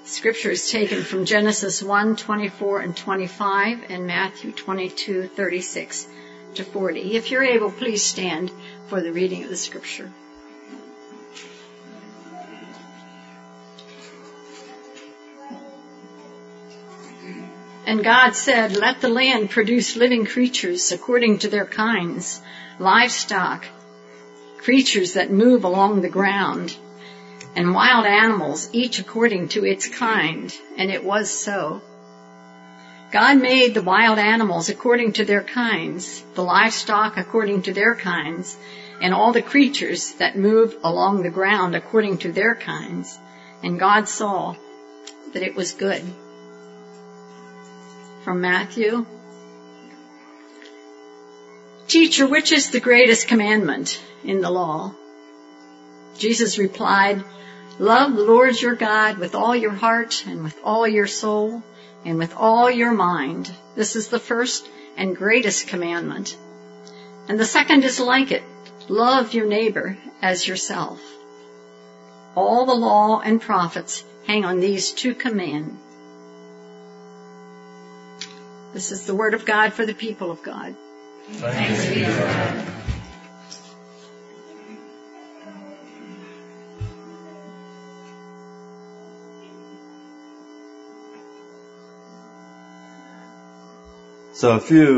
Scripture is taken from Genesis 1:24 and 25 and Matthew 22:36 to 40. If you're able, please stand for the reading of the Scripture. And God said, "Let the land produce living creatures according to their kinds, livestock, creatures that move along the ground, and wild animals, each according to its kind." And it was so. God made the wild animals according to their kinds, the livestock according to their kinds, and all the creatures that move along the ground according to their kinds. And God saw that it was good. From Matthew. "Teacher, which is the greatest commandment in the law?" Jesus replied, "Love the Lord your God with all your heart and with all your soul and with all your mind. This is the first and greatest commandment. And the second is like it. Love your neighbor as yourself. All the law and prophets hang on these two commands." This is the word of God for the people of God. Thanks be to God. So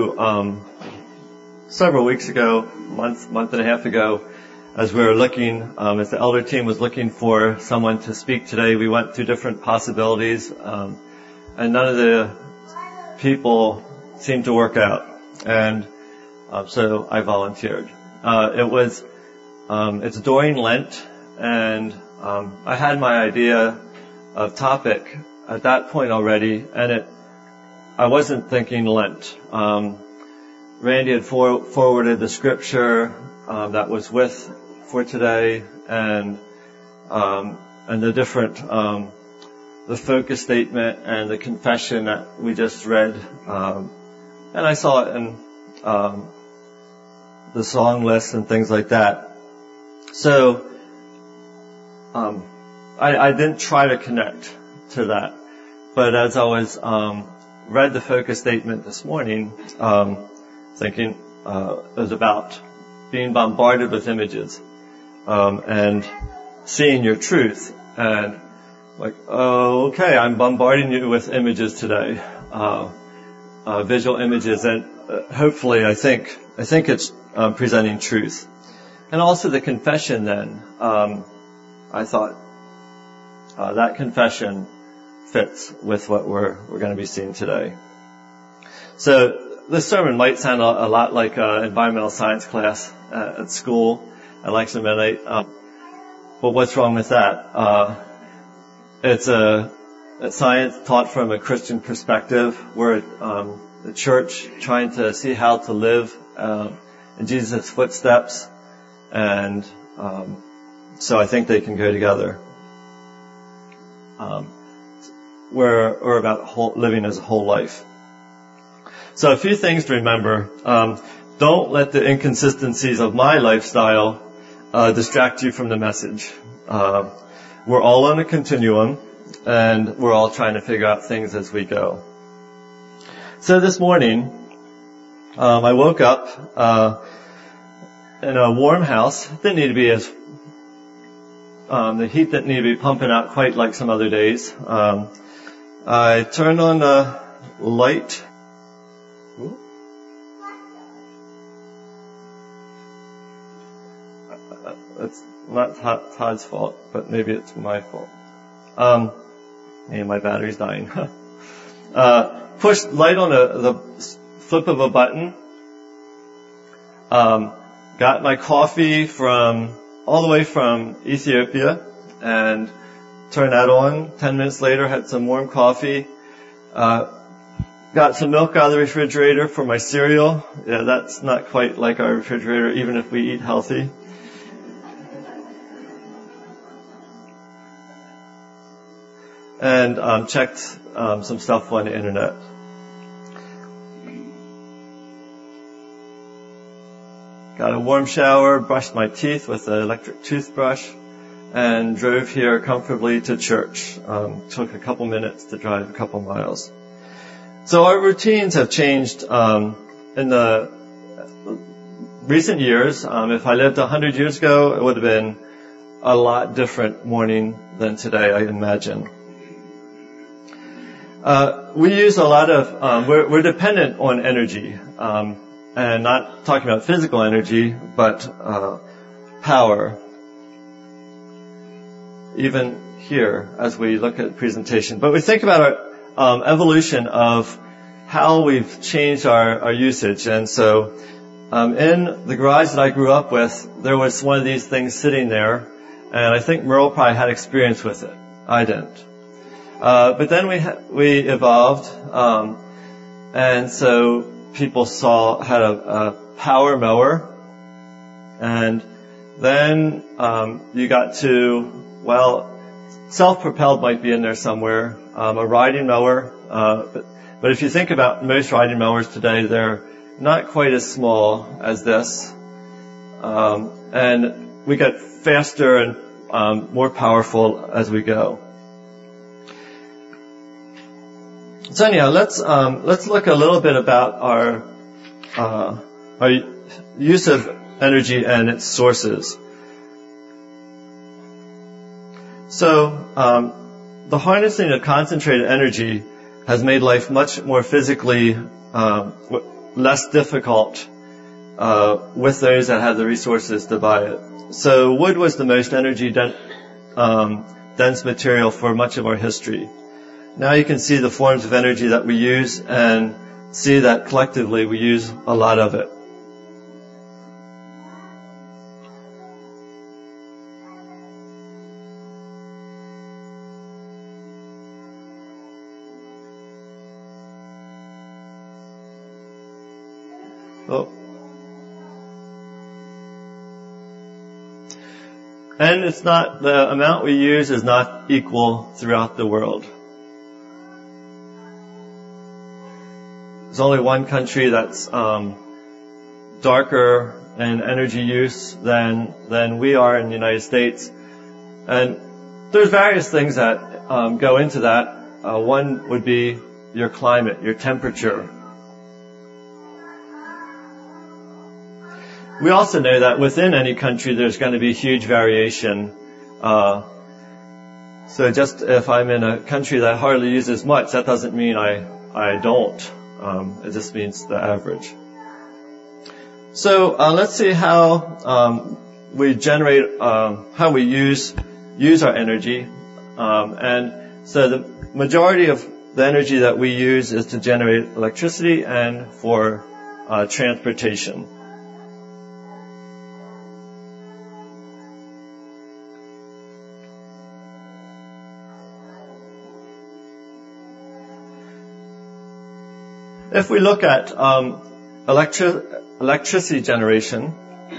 several weeks ago, month and a half ago, as we were looking, as the elder team was looking for someone to speak today, we went through different possibilities, and none of the people seemed to work out, and so I volunteered. It's during Lent, and I had my idea of topic at that point already, and I wasn't thinking Lent. Randy had forwarded the scripture that was for today, and the different the focus statement and the confession that we just read, and I saw it in the song list and things like that. So I didn't try to connect to that, but as I was read the focus statement this morning, thinking it was about being bombarded with images and seeing your truth, and like, oh, okay, I'm bombarding you with images today, visual images, and hopefully, I think it's presenting truth, and also the confession. Then I thought that confession fits with what we're going to be seeing today. So this sermon might sound a lot like an environmental science class at school at Langston Mennonite, but what's wrong with that? It's a science taught from a Christian perspective. We're the church trying to see how to live in Jesus' footsteps, and so I think they can go together. We're about living as a whole life. So a few things to remember. Don't let the inconsistencies of my lifestyle distract you from the message. We're all on a continuum, and we're all trying to figure out things as we go. So this morning, I woke up in a warm house. Didn't need to be as the heat didn't need to be pumping out quite like some other days. I turned on the light. It's not Todd's fault, but maybe it's my fault. And my battery's dying. Pushed light on the flip of a button. Got my coffee all the way from Ethiopia, and turned that on. 10 minutes later, had some warm coffee. Got some milk out of the refrigerator for my cereal. Yeah, that's not quite like our refrigerator, even if we eat healthy. And checked some stuff on the internet. Got a warm shower, brushed my teeth with an electric toothbrush, and drove here comfortably to church. Took a couple minutes to drive a couple miles. So our routines have changed in the recent years. If I lived 100 years ago, it would have been a lot different morning than today, I imagine. We use a lot of, we're dependent on energy, and not talking about physical energy, but power. Even here, as we look at the presentation. But we think about our evolution of how we've changed our usage. And so in the garage that I grew up with, there was one of these things sitting there, and I think Merle probably had experience with it. I didn't. But then we evolved, and so people had a power mower, and then you got to, well, self-propelled might be in there somewhere, a riding mower, but if you think about most riding mowers today, they're not quite as small as this, and we get faster and more powerful as we go. So anyhow, let's look a little bit about our use of energy and its sources. So the harnessing of concentrated energy has made life much more physically less difficult with those that have the resources to buy it. So wood was the most energy dense material for much of our history. Now you can see the forms of energy that we use and see that collectively we use a lot of it. Oh. And it's not, the amount we use is not equal throughout the world. There's only one country that's darker in energy use than we are in the United States. And there's various things that go into that. One would be your climate, your temperature. We also know that within any country there's going to be huge variation. So just if I'm in a country that hardly uses much, that doesn't mean I don't. It just means the average. So let's see how we generate, how we use our energy. And so the majority of the energy that we use is to generate electricity and for transportation. If we look at electricity generation,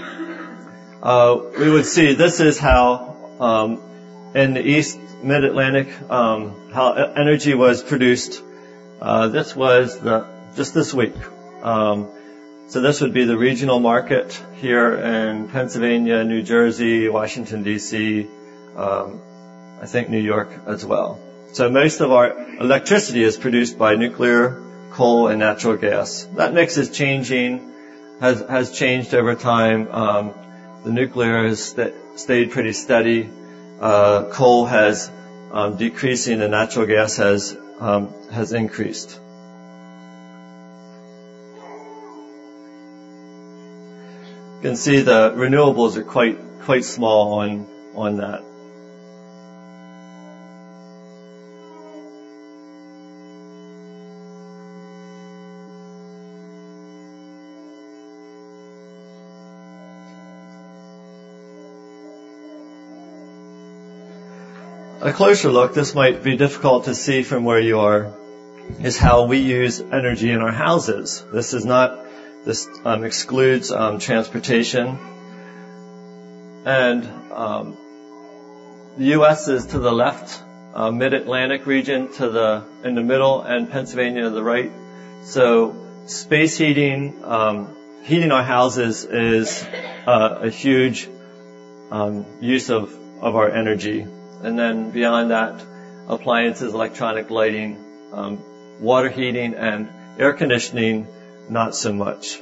we would see this is how in the East Mid-Atlantic how energy was produced. This was just this week. So this would be the regional market here in Pennsylvania, New Jersey, Washington D.C., I think New York as well. So most of our electricity is produced by nuclear, coal, and natural gas. That mix is changing, has changed over time. The nuclear has stayed pretty steady. Coal has decreasing, and natural gas has increased. You can see the renewables are quite small on that. A closer look, this might be difficult to see from where you are, is how we use energy in our houses. This excludes transportation. And the U.S. is to the left, Mid-Atlantic region in the middle, and Pennsylvania to the right. So space heating, heating our houses is a huge use of of our energy. And then beyond that, appliances, electronic lighting, water heating, and air conditioning, not so much.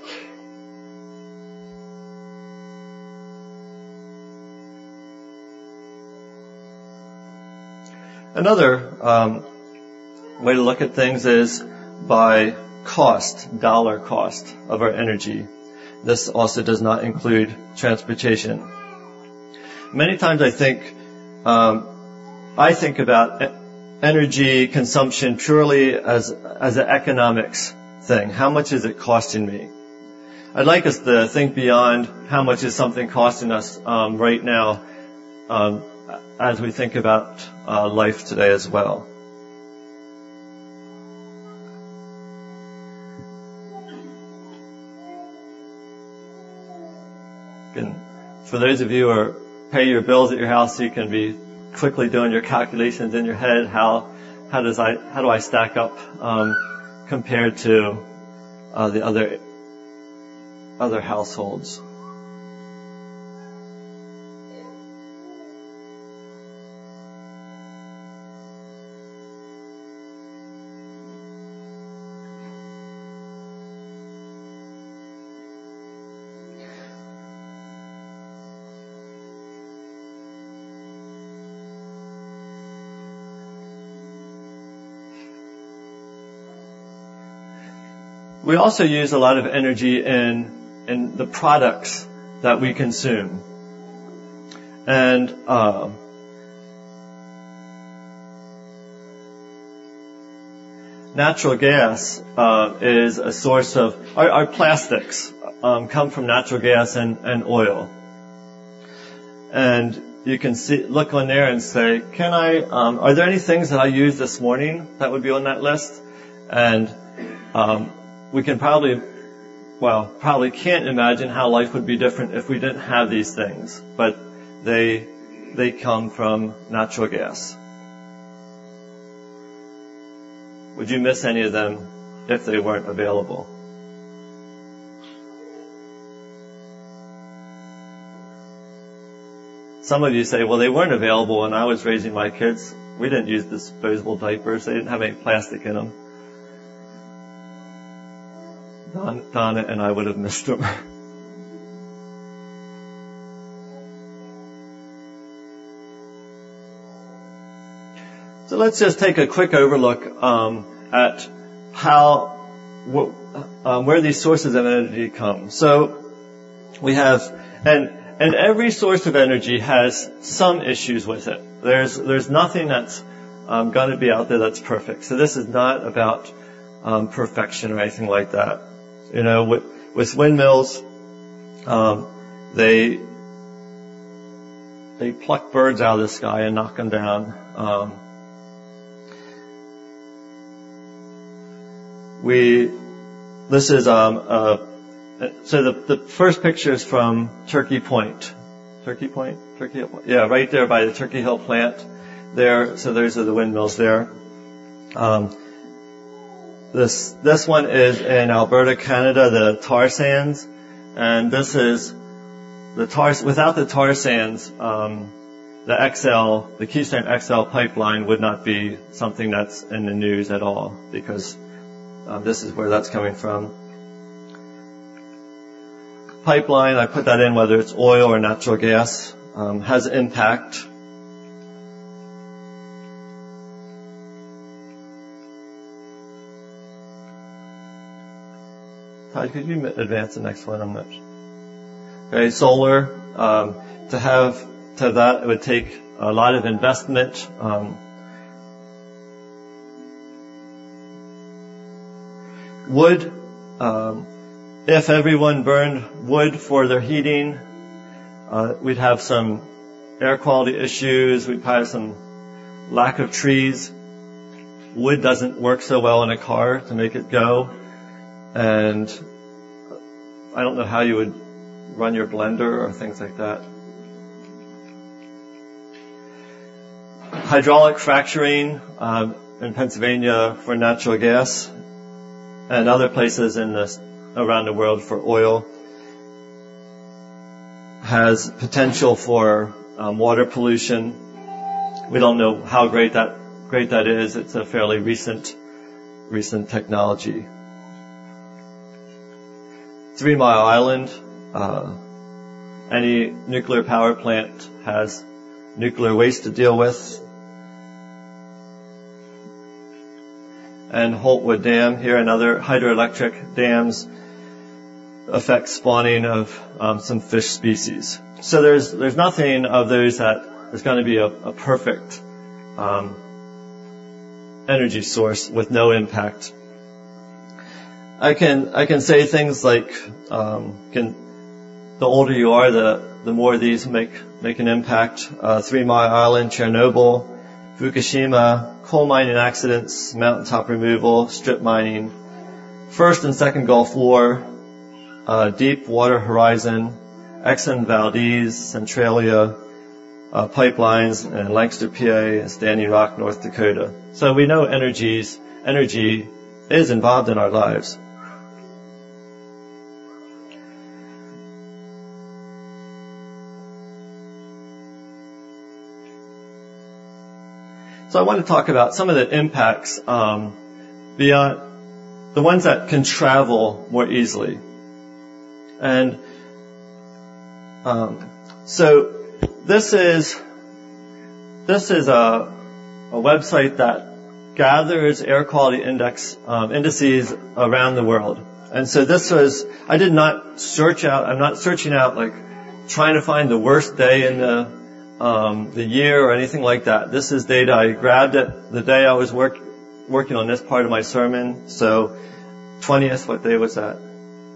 Another way to look at things is by cost, dollar cost of our energy. This also does not include transportation. Many times I think about energy consumption purely as an economics thing. How much is it costing me? I'd like us to think beyond how much is something costing us right now as we think about life today as well. And for those of you who are paying your bills at your house, you can be quickly doing your calculations in your head. How do I stack up compared to the other households? We also use a lot of energy in the products that we consume. And natural gas is a source of our plastics come from natural gas and oil. And you can look on there and say, are there any things that I used this morning that would be on that list? And we can probably can't imagine how life would be different if we didn't have these things, but they come from natural gas. Would you miss any of them if they weren't available? Some of you say, well, they weren't available when I was raising my kids. We didn't use disposable diapers. They didn't have any plastic in them. Donna and I would have missed them. So let's just take a quick overlook at where these sources of energy come. So we have, and every source of energy has some issues with it. There's nothing that's going to be out there that's perfect. So this is not about perfection or anything like that. You know, with windmills, they pluck birds out of the sky and knock them down. So the first picture is from Turkey Point. Turkey Hill Point? Yeah, right there by the Turkey Hill plant. There, so those are the windmills there. This one is in Alberta, Canada, the tar sands, and this is the tar. Without the tar sands, the Keystone XL pipeline would not be something that's in the news at all, because this is where that's coming from. Pipeline, I put that in whether it's oil or natural gas, has impact. Todd, could you advance the next one? I'm not sure. Okay, solar. To have that, it would take a lot of investment. Wood. If everyone burned wood for their heating, we'd have some air quality issues. We'd have some lack of trees. Wood doesn't work so well in a car to make it go. And I don't know how you would run your blender or things like that. Hydraulic fracturing in Pennsylvania for natural gas, and other places around the world for oil, has potential for water pollution. We don't know how great that is. It's a fairly recent technology. 3 Mile Island, any nuclear power plant has nuclear waste to deal with. And Holtwood Dam here, and other hydroelectric dams affect spawning of some fish species. So there's nothing of those that is going to be a perfect energy source with no impact. I can say things like the older you are, the more these make an impact. 3 Mile Island, Chernobyl, Fukushima, coal mining accidents, mountaintop removal, strip mining, First and Second Gulf War, Deepwater Horizon, Exxon Valdez, Centralia, pipelines, and Lancaster, PA, and Standing Rock, North Dakota. So we know energy is involved in our lives. So I want to talk about some of the impacts beyond the ones that can travel more easily. And so this is a website that gathers air quality indices around the world. And so I'm not searching out like trying to find the worst day in the year or anything like that. This is data. I grabbed it the day I was working on this part of my sermon. So 20th, what day was that?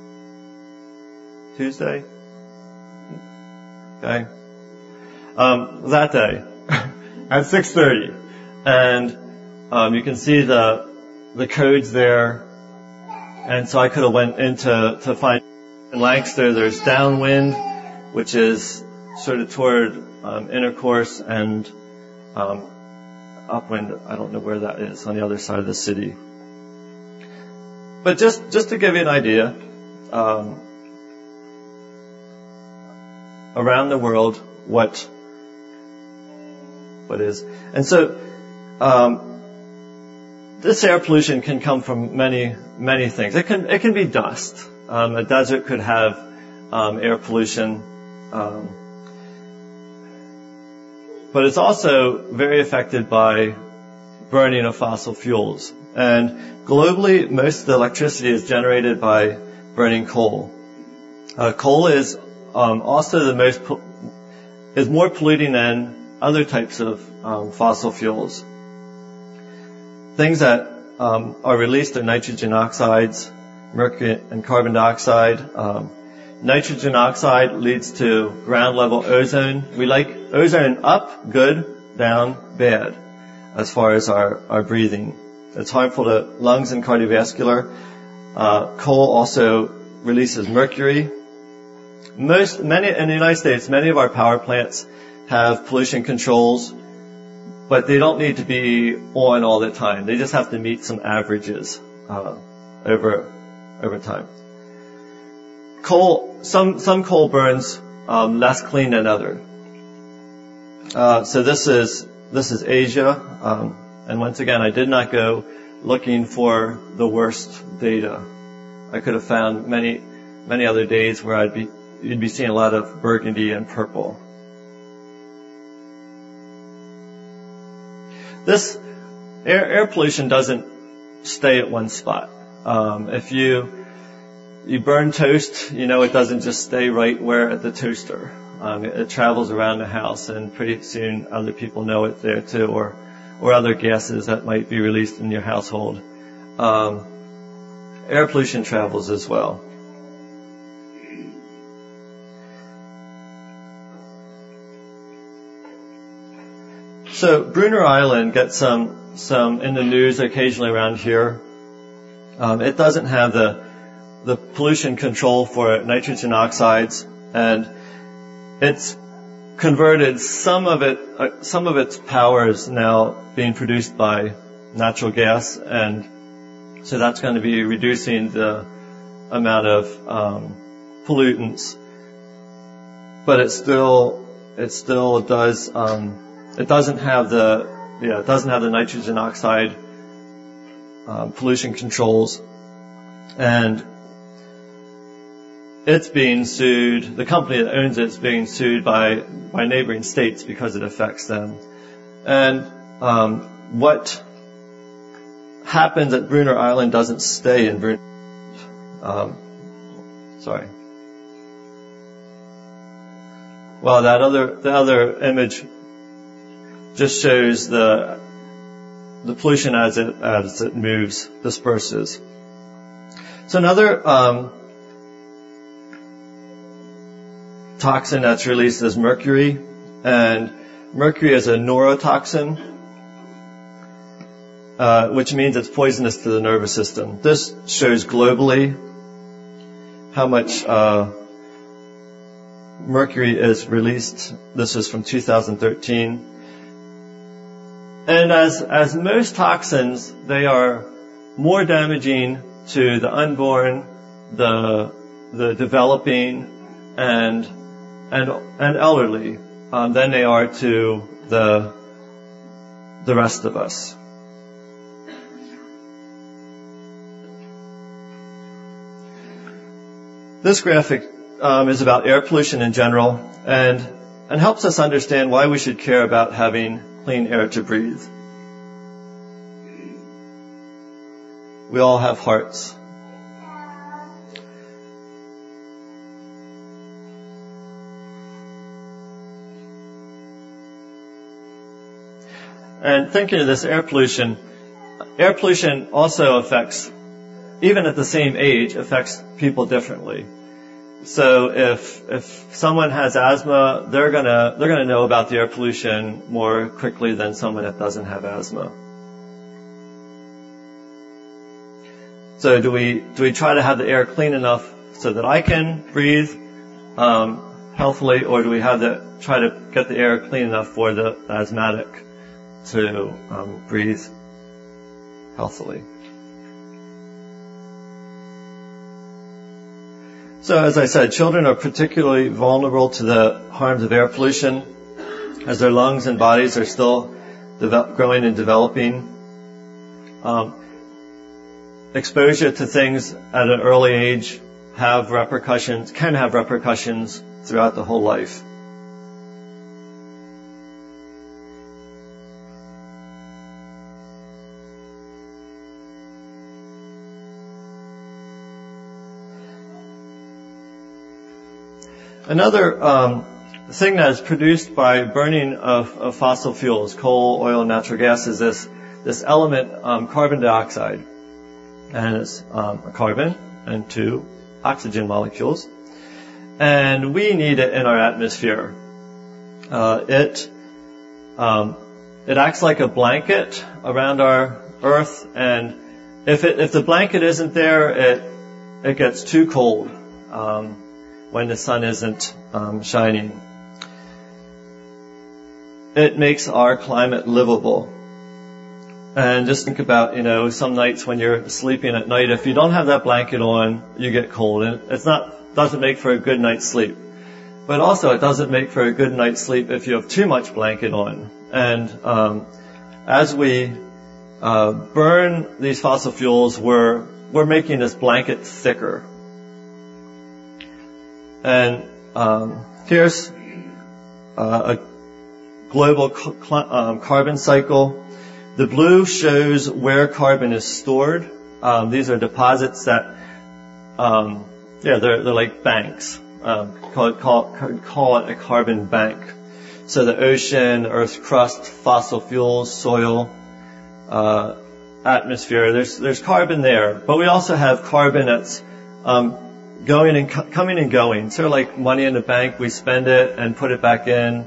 Tuesday? Okay. That day at 6:30. And you can see the codes there. And so I could have went to find in Lancaster there's downwind, which is sort of toward Intercourse, and upwind, I don't know where that is, on the other side of the city. But just to give you an idea, around the world, what is. And so this air pollution can come from many things. It can be dust. A desert could have air pollution. But it's also very affected by burning of fossil fuels. And globally, most of the electricity is generated by burning coal. Coal is also is more polluting than other types of fossil fuels. Things that are released are nitrogen oxides, mercury and carbon dioxide. Nitrogen oxide leads to ground level ozone. We like ozone up, good, down, bad, as far as our breathing. It's harmful to lungs and cardiovascular. Coal also releases mercury. In the United States, many of our power plants have pollution controls, but they don't need to be on all the time. They just have to meet some averages over time. Coal, some coal burns less clean than other. So this is Asia, and once again, I did not go looking for the worst data. I could have found many other days where you'd be seeing a lot of burgundy and purple. This air pollution doesn't stay at one spot. If you burn toast, it doesn't just stay right where at the toaster. It travels around the house, and pretty soon other people know it there too, or other gases that might be released in your household. Air pollution travels as well. So Bruner Island gets some in the news occasionally around here. It doesn't have the pollution control for nitrogen oxides, and it's converted some of its power is now being produced by natural gas, and so that's going to be reducing the amount of pollutants. But it's still it still does. It doesn't have the nitrogen oxide pollution controls, and it's being sued. The company that owns it's being sued by neighboring states because it affects them. And what happens at Bruner Island doesn't stay in Bruner. Well, the other image just shows the pollution as it moves, disperses. So another toxin that's released is mercury, and mercury is a neurotoxin, which means it's poisonous to the nervous system. This shows globally how much mercury is released. This is from 2013. And as most toxins, they are more damaging to the unborn, the developing, and elderly than they are to the rest of us. This graphic is about air pollution in general and helps us understand why we should care about having clean air to breathe. We all have hearts. And thinking of this air pollution also affects, even at the same age, affects people differently. So if someone has asthma, they're gonna know about the air pollution more quickly than someone that doesn't have asthma. So do we try to have the air clean enough so that I can breathe healthily, or do we try to get the air clean enough for the asthmatic to breathe healthily? So as I said, children are particularly vulnerable to the harms of air pollution as their lungs and bodies are still growing and developing. Exposure to things at an early age can have repercussions throughout the whole life. Another thing that is produced by burning of fossil fuels, coal, oil, and natural gas, is this element, carbon dioxide. And it's a carbon and 2 oxygen molecules. And we need it in our atmosphere. It acts like a blanket around our Earth, and if the blanket isn't there, it gets too cold when the sun isn't shining. It makes our climate livable. And just think about, some nights when you're sleeping at night, if you don't have that blanket on, you get cold. And doesn't make for a good night's sleep. But also it doesn't make for a good night's sleep if you have too much blanket on. And as we burn these fossil fuels, we're making this blanket thicker. And here's a global carbon cycle. The blue shows where carbon is stored. These are deposits that, they're like banks. Call it a carbon bank. So the ocean, Earth's crust, fossil fuels, soil, atmosphere. There's carbon there, but we also have carbon that's going and coming and going. Sort of like money in the bank, we spend it and put it back in.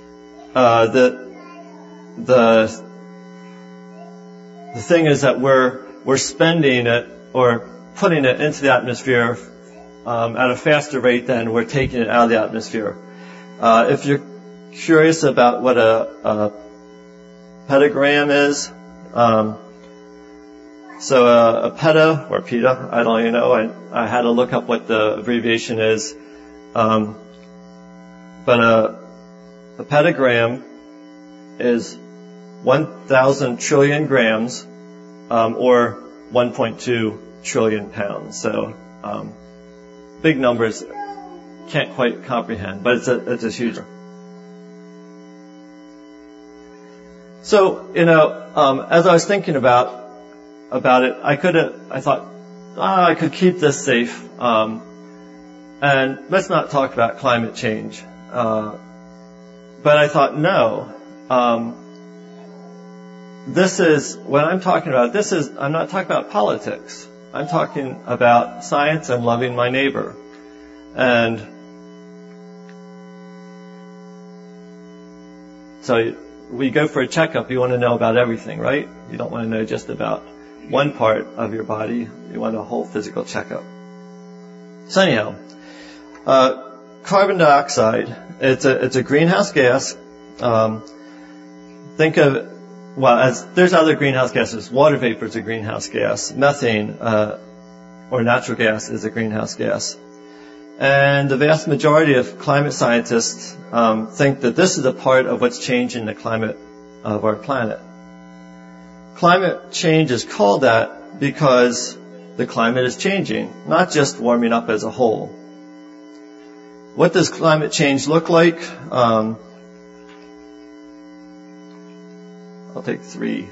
The thing is that we're spending it or putting it into the atmosphere at a faster rate than we're taking it out of the atmosphere. If you're curious about what a petagram is, so a peta or peta, I don't even know. I had to look up what the abbreviation is. But a petagram is 1,000 trillion grams, or 1.2 trillion pounds. So, big numbers, can't quite comprehend, but it's a huge. So, as I was thinking about it, I thought, I could keep this safe, and let's not talk about climate change. But I thought, no, when I'm talking about this I'm not talking about politics. I'm talking about science and loving my neighbor. And so we go for a checkup, you want to know about everything, right? You don't want to know just about one part of your body. You want a whole physical checkup. So anyhow, carbon dioxide, it's a greenhouse gas. Think of, there's other greenhouse gases. Water vapor is a greenhouse gas. Methane, or natural gas is a greenhouse gas. And the vast majority of climate scientists think that this is a part of what's changing the climate of our planet. Climate change is called that because the climate is changing, not just warming up as a whole. What does climate change look like? I'll take 3.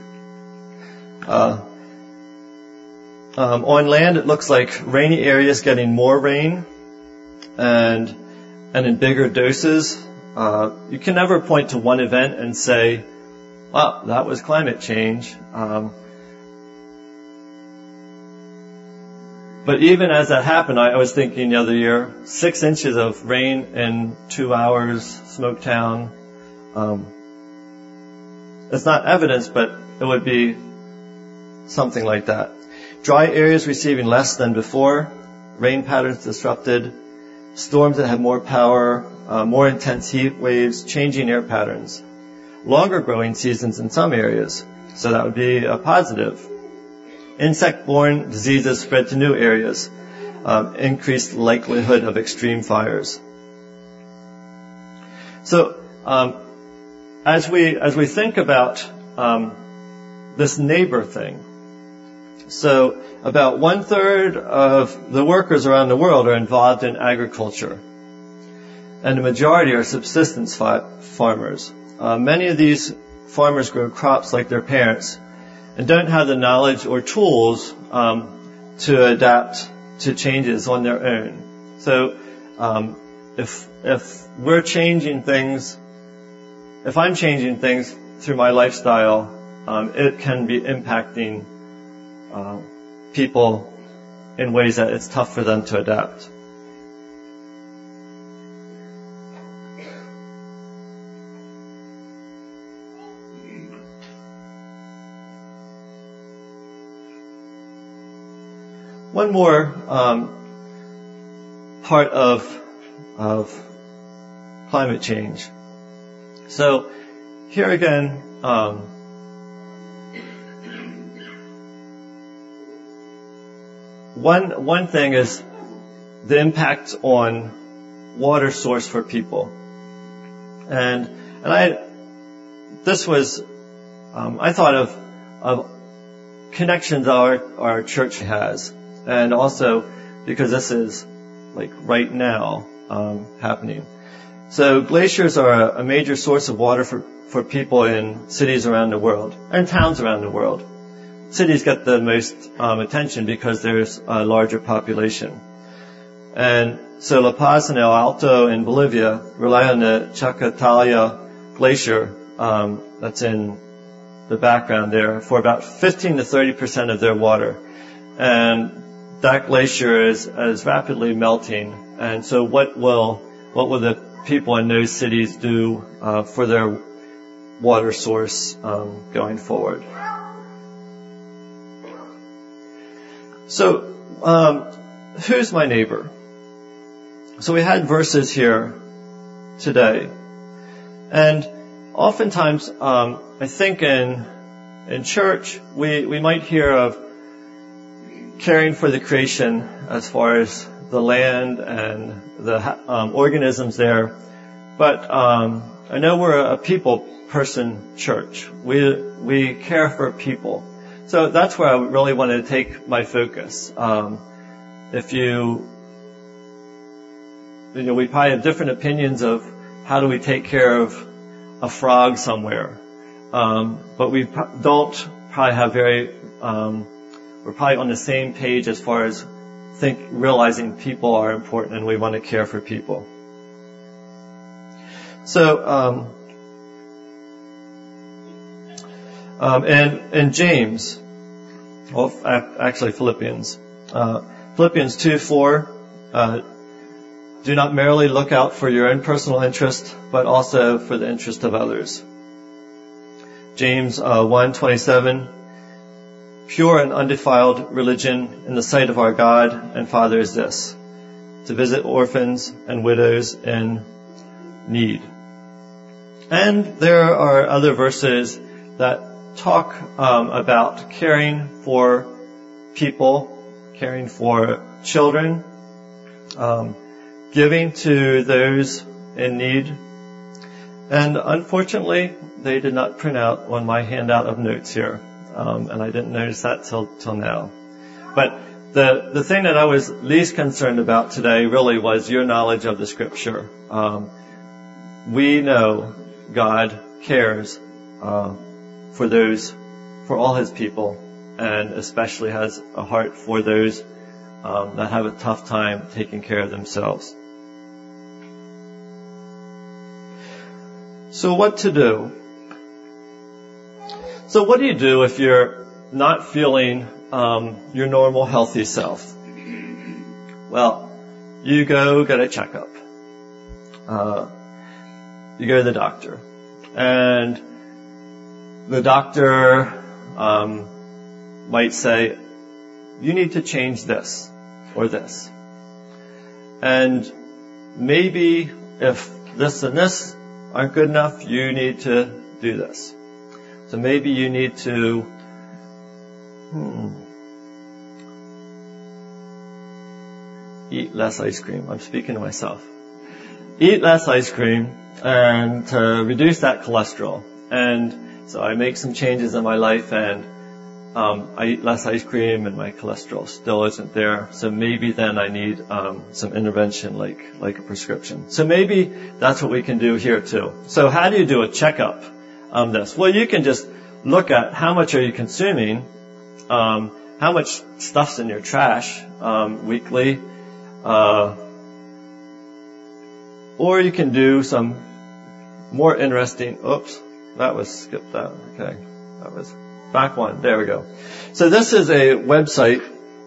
On land, it looks like rainy areas getting more rain, and in bigger doses. You can never point to one event and say, "Well, that was climate change." But even as that happened, I was thinking the other year, 6 inches of rain in 2 hours, Smoketown. It's not evidence, but it would be something like that. Dry areas receiving less than before, rain patterns disrupted, storms that have more power, more intense heat waves, changing air patterns, longer growing seasons in some areas. So that would be a positive. Insect-borne diseases spread to new areas, increased likelihood of extreme fires. So, as we think about this neighbor thing, so about 1/3 of the workers around the world are involved in agriculture, and the majority are subsistence farmers. Many of these farmers grow crops like their parents and don't have the knowledge or tools to adapt to changes on their own. So if we're changing things, if I'm changing things through my lifestyle, it can be impacting people in ways that it's tough for them to adapt. One more part of climate change. So here again, one thing is the impact on water source for people, and I thought of connections our church has. And also because this is like right now happening. So glaciers are a major source of water for people in cities around the world and towns around the world. Cities get the most attention because there's a larger population. And so La Paz and El Alto in Bolivia rely on the Chacataya Glacier that's in the background there for about 15 to 30% of their water. And that glacier is rapidly melting, and so what will the people in those cities do for their water source going forward? So, who's my neighbor? So we had verses here today, and oftentimes I think in church we might hear of caring for the creation as far as the land and the organisms there, but I know we're a people person church. We care for people. So that's where I really want to take my focus. We probably have different opinions of how do we take care of a frog somewhere. But we don't probably have we're probably on the same page as far as realizing people are important and we want to care for people. So, and James, well, actually Philippians 2:4, do not merely look out for your own personal interest, but also for the interest of others. James 1:27, pure and undefiled religion in the sight of our God and Father is this, to visit orphans and widows in need. And there are other verses that talk about caring for people, caring for children, giving to those in need. And unfortunately, they did not print out on my handout of notes here. And I didn't notice that till now. But the thing that I was least concerned about today really was your knowledge of the scripture. We know God cares for all his people, and especially has a heart for those that have a tough time taking care of themselves. So what to do? So what do you do if you're not feeling your normal healthy self? Well, you go get a checkup. You go to the doctor, and the doctor might say, you need to change this or this. And maybe if this and this aren't good enough, you need to do this. So maybe you need to eat less ice cream. I'm speaking to myself. Eat less ice cream and to reduce that cholesterol. And so I make some changes in my life, and I eat less ice cream and my cholesterol still isn't there. So maybe then I need some intervention like a prescription. So maybe that's what we can do here too. So how do you do a checkup on this? Well, you can just look at how much are you consuming, how much stuff's in your trash weekly, or you can do some more interesting, skipped that. Okay. That was back one. There we go. So this is a website,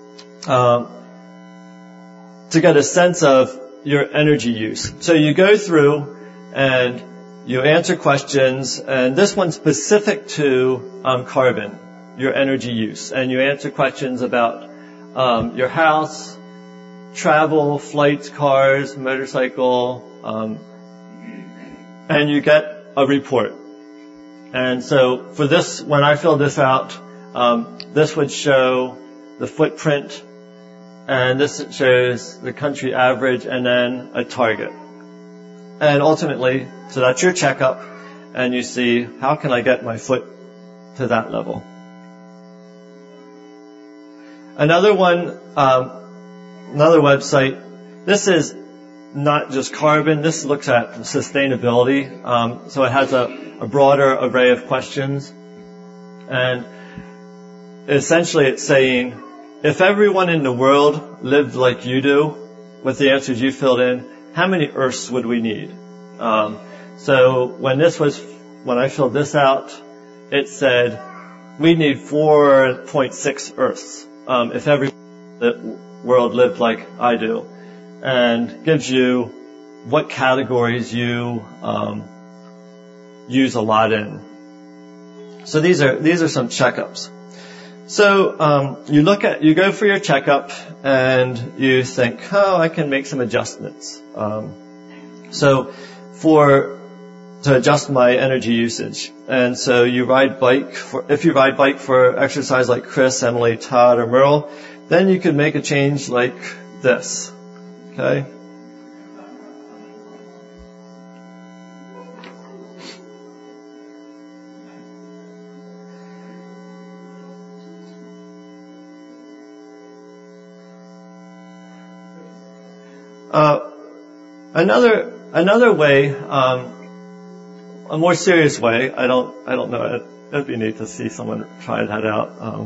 to get a sense of your energy use. So you go through and you answer questions, and this one's specific to, carbon, your energy use. And you answer questions about, your house, travel, flights, cars, motorcycle, and you get a report. And so for this, when I filled this out, this would show the footprint, and this shows the country average, and then a target. And ultimately, so that's your checkup, and you see, how can I get my foot to that level? Another one, another website, this is not just carbon, this looks at sustainability. So it has a broader array of questions. And essentially it's saying, if everyone in the world lived like you do, with the answers you filled in, how many Earths would we need? So when I filled this out, it said, we need 4.6 Earths, if everyone in the world lived like I do. And gives you what categories you use a lot in. So these are some checkups. So you go for your checkup and you think, I can make some adjustments. So to adjust my energy usage, and so if you ride bike for exercise like Chris, Emily, Todd, or Merle, then you could make a change like this. Okay? Another way, a more serious way. I don't know. It'd be neat to see someone try that out.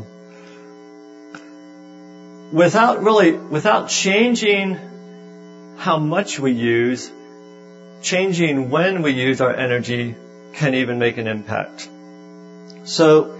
Without changing how much we use, changing when we use our energy can even make an impact. So,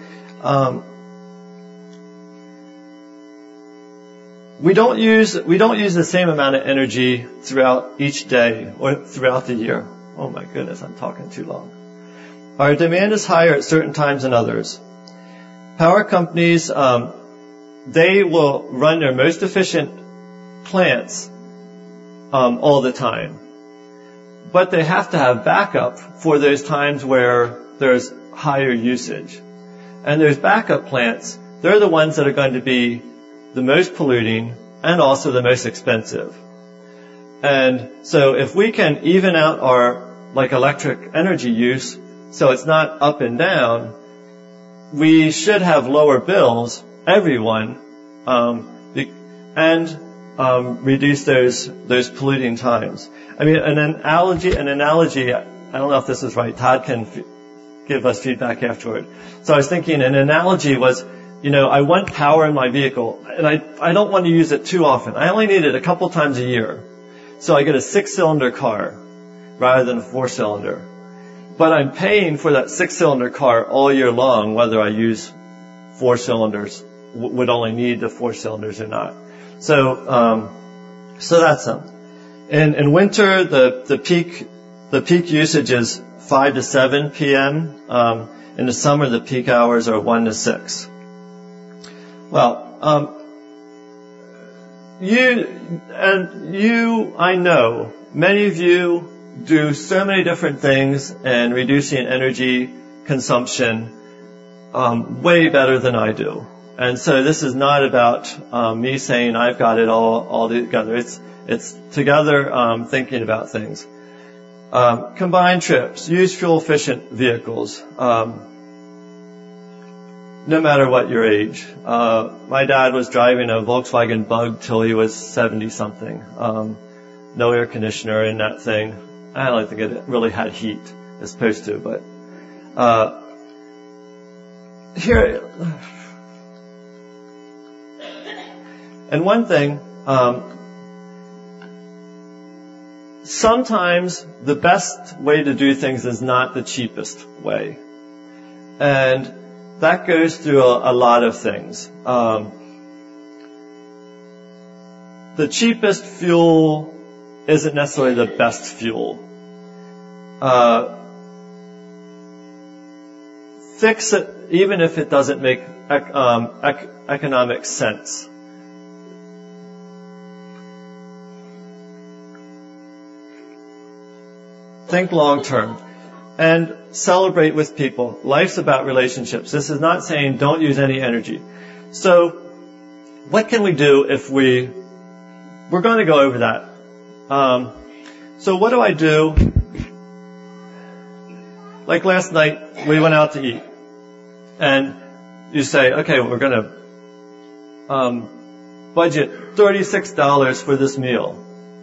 we don't use the same amount of energy throughout each day or throughout the year. Oh my goodness, I'm talking too long. Our demand is higher at certain times than others. Power companies, they will run their most efficient plants all the time. But they have to have backup for those times where there's higher usage. And those backup plants, they're the ones that are going to be the most polluting and also the most expensive. And so if we can even out our electric energy use so it's not up and down, we should have lower bills, everyone, and reduce those polluting times. I mean, an analogy, I don't know if this is right. Todd can give us feedback afterward. So I was thinking an analogy was, I want power in my vehicle, and I don't want to use it too often. I only need it a couple times a year. So I get a 6-cylinder car rather than a 4-cylinder. But I'm paying for that 6-cylinder car all year long, whether I use 4 cylinders, would only need the 4 cylinders or not. So that's something. In winter, the peak usage is 5 to 7 p.m. In the summer, the peak hours are 1 to 6. Well, I know, many of you do so many different things in reducing energy consumption way better than I do. And so this is not about me saying I've got it all together. It's together thinking about things. Combined trips, use fuel-efficient vehicles. No matter what your age. My dad was driving a Volkswagen Bug till he was 70-something. No air conditioner in that thing. I don't think it really had heat. It's supposed to, but here. And one thing, sometimes the best way to do things is not the cheapest way. And that goes through a lot of things. The cheapest fuel isn't necessarily the best fuel. Fix it even if it doesn't make economic sense. Think long term. And celebrate with people. Life's about relationships. This is not saying don't use any energy. So, what can we do if we're going to go over that. So what do I do? Like last night, we went out to eat. And you say, okay, we're going to budget $36 for this meal.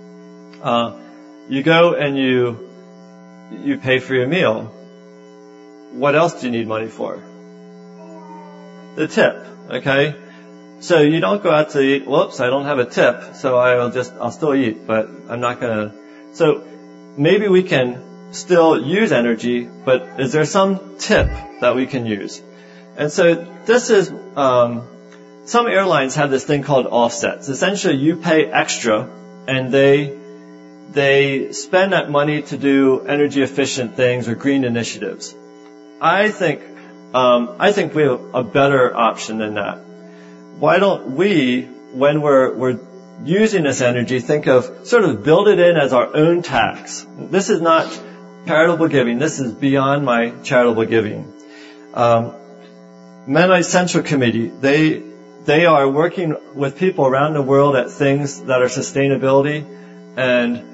You go and you pay for your meal. What else do you need money for? The tip, okay? So you don't go out to eat, whoops, I don't have a tip, so I'll still eat, but I'm not gonna. So maybe we can still use energy, but is there some tip that we can use? And so this is, some airlines have this thing called offsets. Essentially you pay extra and they spend that money to do energy efficient things or green initiatives. I think we have a better option than that. Why don't we, when we're using this energy, think of sort of build it in as our own tax. This is not charitable giving. This is beyond my charitable giving. Mennonite Central Committee, they are working with people around the world at things that are sustainability and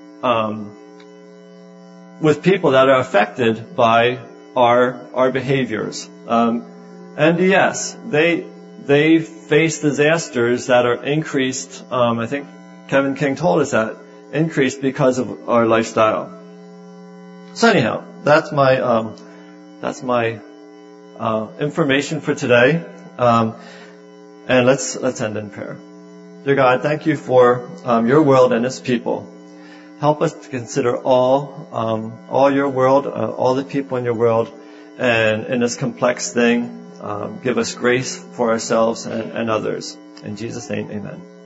with people that are affected by our behaviors. NDS, they face disasters that are increased. I think Kevin King told us that increased because of our lifestyle. So anyhow, that's my information for today. And let's end in prayer. Dear God, thank you for your world and its people. Help us to consider all your world, all the people in your world, and in this complex thing, give us grace for ourselves and others. In Jesus' name, amen.